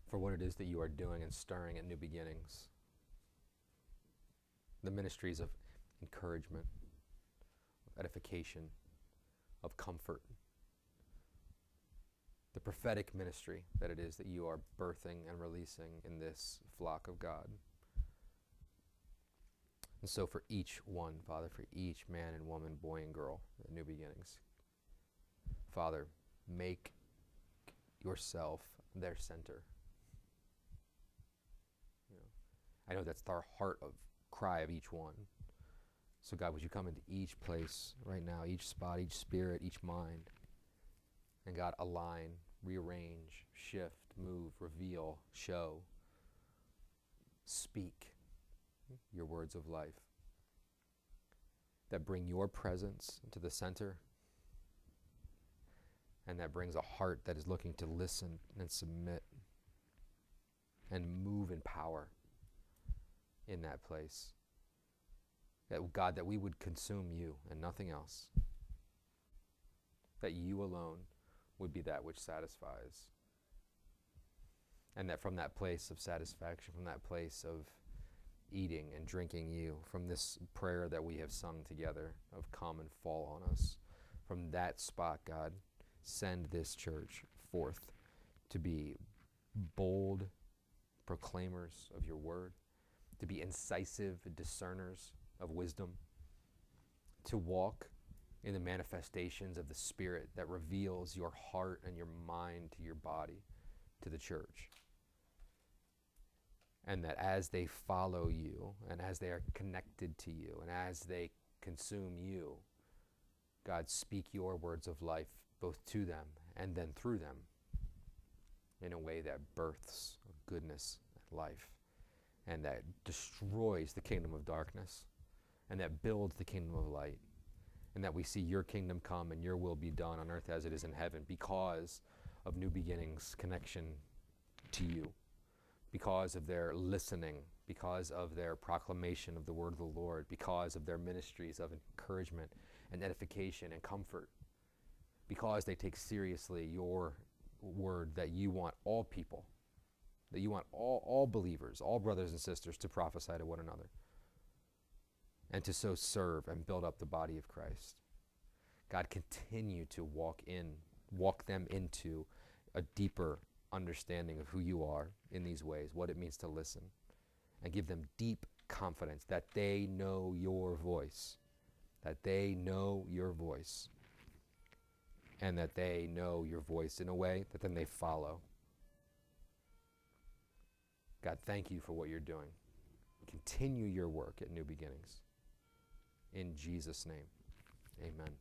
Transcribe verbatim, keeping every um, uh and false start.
for what it is that you are doing and stirring at New Beginnings. The ministries of encouragement, of edification, of comfort. The prophetic ministry that it is that you are birthing and releasing in this flock of God. And so for each one, Father, for each man and woman, boy and girl at New Beginnings, Father, make yourself their center. You know, I know that's our heart of cry of each one. So God, would you come into each place right now, each spot, each spirit, each mind, and God, align, rearrange, shift, move, reveal, show, speak your words of life that bring your presence into the center, and that brings a heart that is looking to listen and submit and move in power in that place. That God, that we would consume you and nothing else. That you alone would be that which satisfies. And that from that place of satisfaction, from that place of eating and drinking you, from this prayer that we have sung together of come and fall on us, from that spot, God, send this church forth to be bold proclaimers of your word, to be incisive discerners of wisdom, to walk in the manifestations of the Spirit that reveals your heart and your mind to your body, to the church. And that as they follow you, and as they are connected to you, and as they consume you, God, speak your words of life both to them and then through them in a way that births goodness and life, and that destroys the kingdom of darkness, and that builds the kingdom of light, and that we see your kingdom come and your will be done on earth as it is in heaven because of New Beginnings' connection to you, because of their listening, because of their proclamation of the word of the Lord, because of their ministries of encouragement and edification and comfort, because they take seriously your word that you want all people, that you want all, all believers, all brothers and sisters to prophesy to one another and to so serve and build up the body of Christ. God, continue to walk in, walk them into a deeper understanding of who you are in these ways, what it means to listen, and give them deep confidence that they know your voice, that they know your voice, and that they know your voice in a way that then they follow. God, thank you for what you're doing. Continue your work at New Beginnings. In Jesus' name, amen.